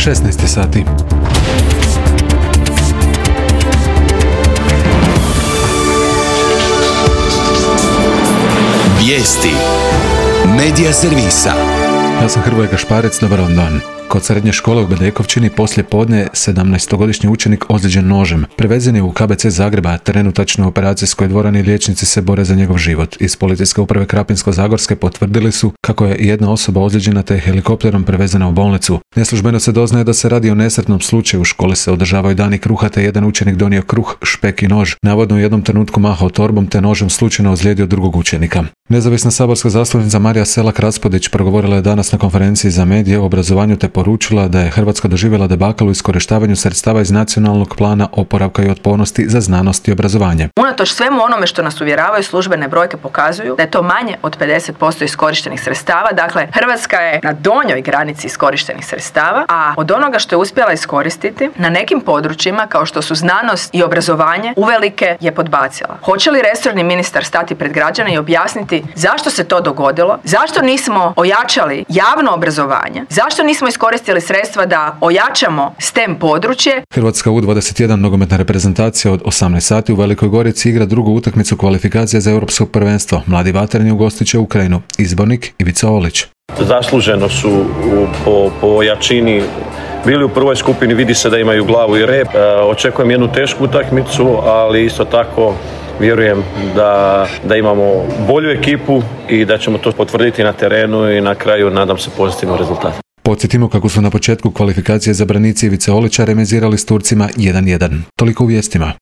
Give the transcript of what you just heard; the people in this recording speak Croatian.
16 sati. Vijesti Medija servisa. Ja sam Hrvoje Gašparec, dobar vam dan. Kod srednje škole u Bedekovčini poslije podne 17-godišnji učenik ozlijeđen nožem. Prevezen je u KBC Zagreba, trenutačno u operacijskoj dvorani, liječnici se bore za njegov život. Iz policijske uprave Krapinsko-zagorske potvrdili su kako je jedna osoba ozlijeđena te helikopterom prevezena u bolnicu. Neslužbeno se doznaje da se radi o nesretnom slučaju. U školi se održavaju dani kruha te jedan učenik donio kruh, špek i nož. Navodno u jednom trenutku mahao torbom te nožem slučajno ozlijedio drugog učenika. Nezavisna saborska zastupnica Marija Selak-Raspudić progovorila je danas na konferenciji za medije o obrazovanju te poručila da je Hrvatska doživjela debakl u iskorištavanju sredstava iz Nacionalnog plana oporavka i otpornosti za znanost i obrazovanje. Unatoč svemu onome što nas uvjeravaju, službene brojke pokazuju da je to manje od 50% iskorištenih sredstava. Dakle, Hrvatska je na donjoj granici iskorištenih sredstava, a od onoga što je uspjela iskoristiti na nekim područjima kao što su znanost i obrazovanje uvelike je podbacila. Hoće li resorni ministar stati pred građane i objasniti zašto se to dogodilo? Zašto nismo ojačali javno obrazovanje? Zašto nismo iskoristili sredstva da ojačamo STEM područje? Hrvatska U21 nogometna reprezentacija od 18 sati u Velikoj Gorici igra drugu utakmicu kvalifikacije za Europsko prvenstvo. Mladi vatreni ugostit će Ukrajinu. Izbornik Ivica Olić. Zasluženo su po jačini bili u prvoj skupini, vidi se da imaju glavu i rep. Očekujem jednu tešku utakmicu, ali isto tako vjerujem da imamo bolju ekipu i da ćemo to potvrditi na terenu i na kraju nadam se pozitivnom rezultatu. Podsjetimo kako su na početku kvalifikacije za branici Ivice Olića remizirali s Turcima 1-1. Toliko u vijestima.